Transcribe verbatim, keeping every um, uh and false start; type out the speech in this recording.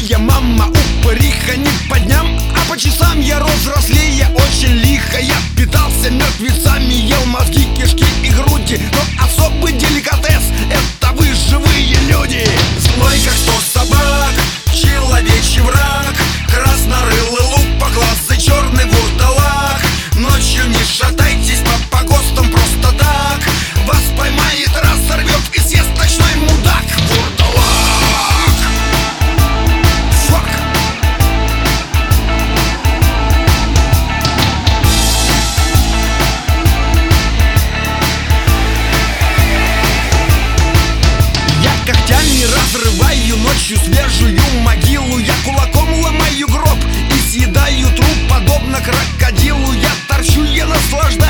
я мама упыриха не по дням, а по часам я рос взрослее очень лихо. Я питался мертвецами, ел мозги, кишки и груди, но особый деликатес — это вы, живые люди. Злой как сто собак, человечий враг, краснорылый лупоглазый, черный вурдалак. Ночью не шатайтесь по погостам просто так, вас поймает, разорвет и съест ночной мудак. Вурдалак! Фак! Я когтями разрываю ночью свежую могилу, я кулаком ломаю гроб и съедаю труп, подобно крокодилу. Я торчу, я наслаждаюсь